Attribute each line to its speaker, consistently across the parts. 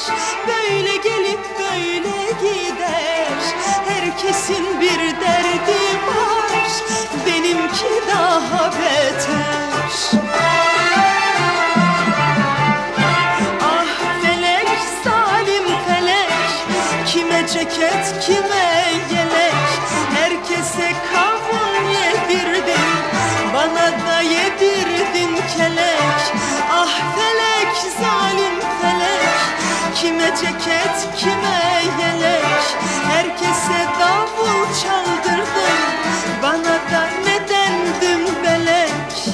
Speaker 1: böyle gelip böyle gider. Herkesin bir derdi var, benimki daha beter. Ah felek, zalim felek, kime ceket kime yelek. Herkese kavun yedirdin, bana da yedirdin kelek. Ah felek, zalim felek, kime ceket kime yelek. Herkese davul çaldırdın, bana da nedendim belek.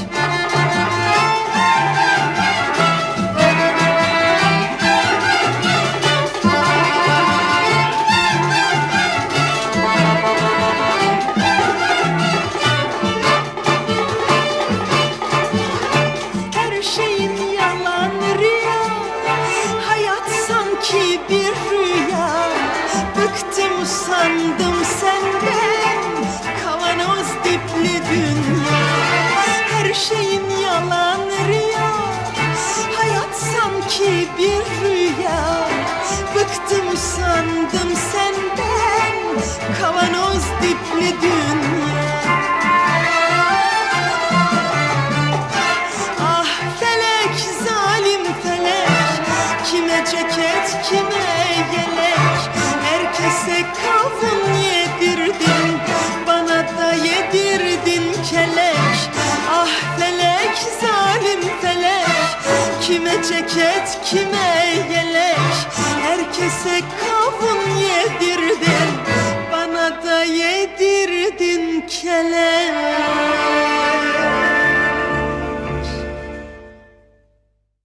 Speaker 1: Her şeyin yalan rüya, hayat sanki bir rüya. Bıktım usandım senden, kavanoz dipli dünya. Her şeyin yalan rüya, hayat sanki bir rüya. Bıktım usandım senden, kavanoz dipli dünya. Ah felek, zalim felek, kime ceket kime yelek. Herkese kavun yedirdin, bana da yedirdin kelek. Ah felek, zalim felek, kime ceket kime yelek. Herkese kavun yedirdin,